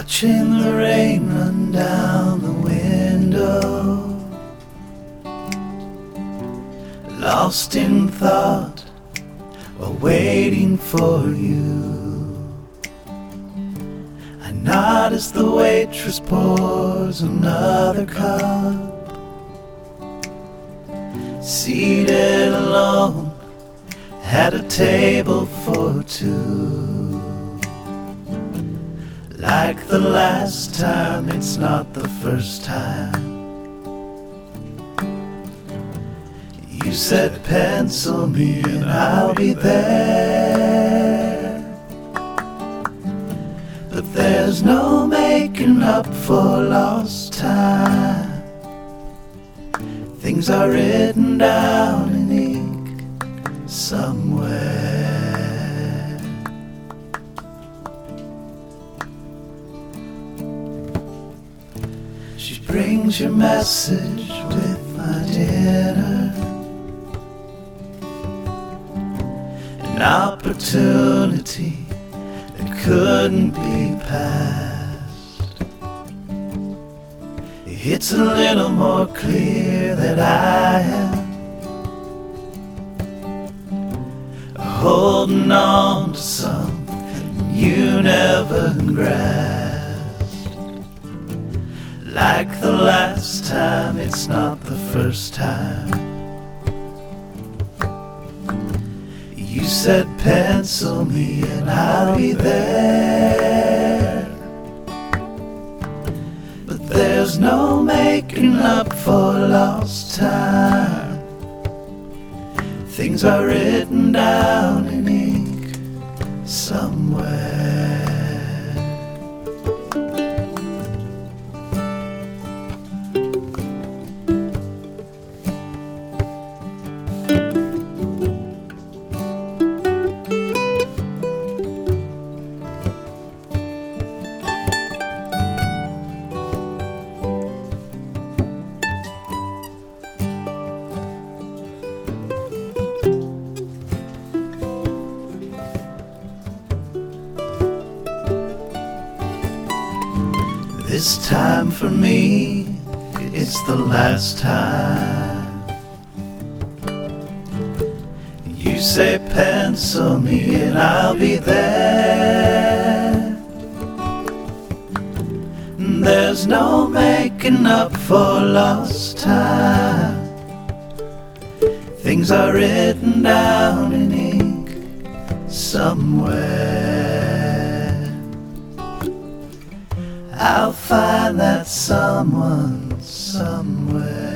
watching the rain run down the window, lost in thought while waiting for you. I nod as the waitress pours another cup. Seated alone at a table for two. Like the last time, it's not the first time. You said pencil me and I'll be there. But there's no making up for lost time. Things are written down in ink somewhere. She brings your message with my dinner, an opportunity that couldn't be passed. It's a little more clear that I am holding on to something you never grasped. Like the last time, it's not the first time. You said pencil me and I'll be there. But there's no making up for lost time. Things are written down in ink somewhere. This time for me, it's the last time. You say pencil me and I'll be there. There's no making up for lost time. Things are written down in ink somewhere. I'll find that someone somewhere.